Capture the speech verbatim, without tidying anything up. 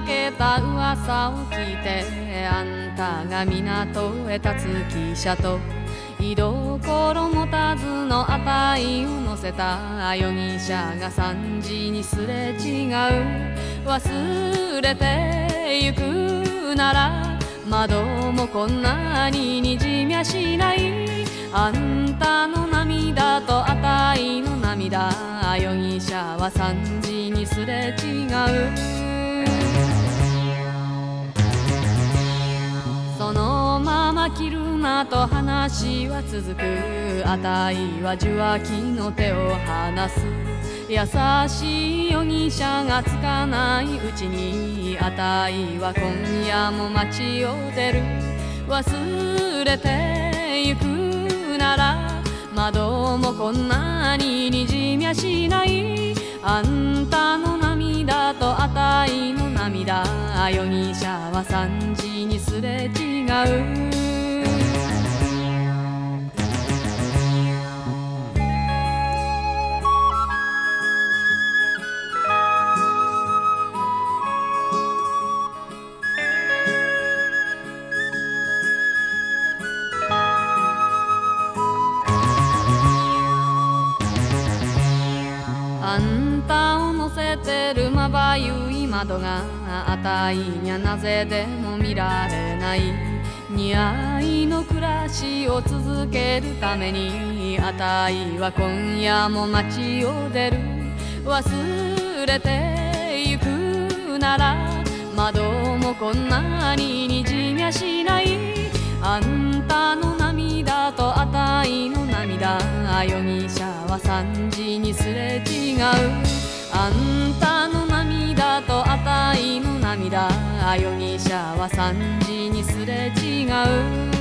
かけた噂を聞いて、あんたが港へ立つ汽車と居所持たずのあたいを乗せた容疑者が三時にすれ違う。忘れてゆくなら窓もこんなににじみゃしない。あんたの涙とあたいの涙、容疑者は三時にすれ違う。そのまま切るなと話は続く。あたいは受話器の手を離す。優しい容疑者がつかないうちに、あたいは今夜も街を出る。忘れてゆくなら窓もこんなににじみゃしない。あんたの涙とあたいの涙、容疑者は三時にすれ違う。あんたを乗せてるまばゆい窓があたいにゃなぜでも見られない。似合いの暮らしを続けるために、あたいは今夜も街を出る。忘れてゆくなら窓もこんなににじみゃしない。あんたの涙とあたいの涙、容疑者は三時にすれ違う。あんたの涙とあたいの涙、容疑者は三時にすれ違う。